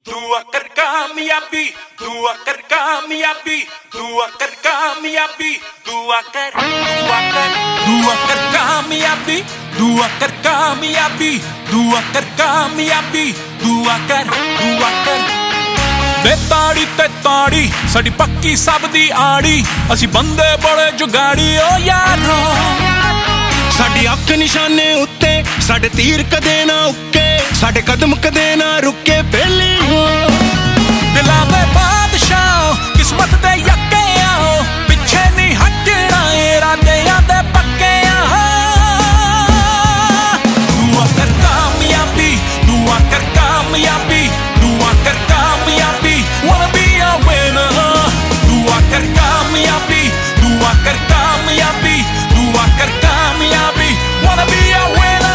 दुआ कर कामयाबी, दुआ कर कामयाबी, दुआ कर कामयाबी, दुआ कर कामयाबी, दुआ कर कामयाबी, दुआ कर कामयाबी, दुआ कर ते ताड़ी साडी पक्की सब दी आड़ी, असी बंदे बड़े जुगाड़ी ओ यारो। साडी अख निशाने उत्ते साडे तीर कदे ना उक्के, साडे कदम कदे ना रुके बेली हो। दिलां दे बादशाह किस्मत दे यक्के आओ, पिछे नहीं हटना इरादियां दे पक्के आओ। दुआ कर कामयाबी, दुआ कर कामयाबी, दुआ कर कामयाबी, wanna be a winner। दुआ कर कामयाबी, दुआ कर कामयाबी, दुआ कर कामयाबी, wanna be a winner।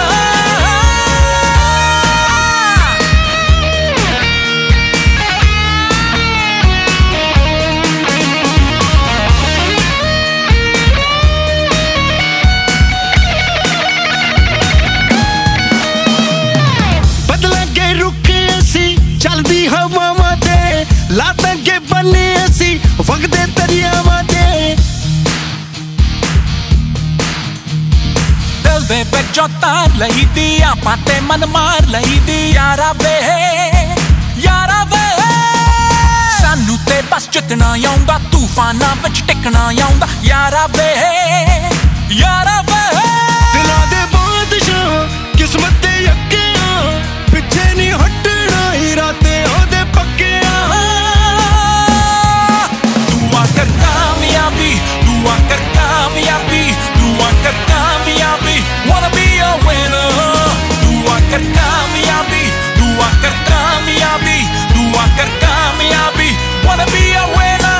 चलदी हवावां ते लातांगे बन्ने असी वगदे दरियावां ते। दिल दे विचों तार लई दी आपां ते मन मार लई दी यारा वे, यारा वे। सानू ते बस जितना आउंदा, तूफानां विच टिकना आउंदा यारा वे, यारा वे। दिलां दे बादशाह किस्मत दे यक्के पिछे नहीं हटना इरादे ओदे पक्के। दुआ कर कामयाबी, दुआ कर कामयाबी, दुआ कर कामयाबी, wanna be a winner। दुआ कर कामयाबी, दुआ कर कामयाबी, दुआ कर कामयाबी, wanna be a winner।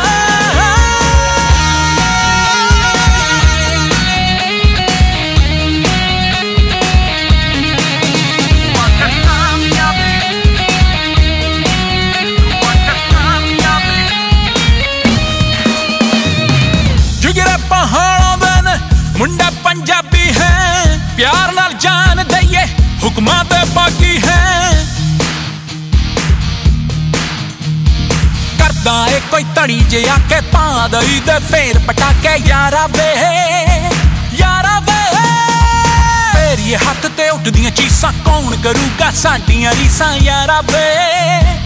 मुंडा पंजाबी है, प्यार नाल जान दईए हुक्मां ते बाकी है। करदा ए कोई तड़ी जे आके पा दई दे फेर पटाके यारा वे, यारा वे। फेर ये हत्थ ते उठदियां चीसां कौन करूगा साडियां रीसां यारा वे।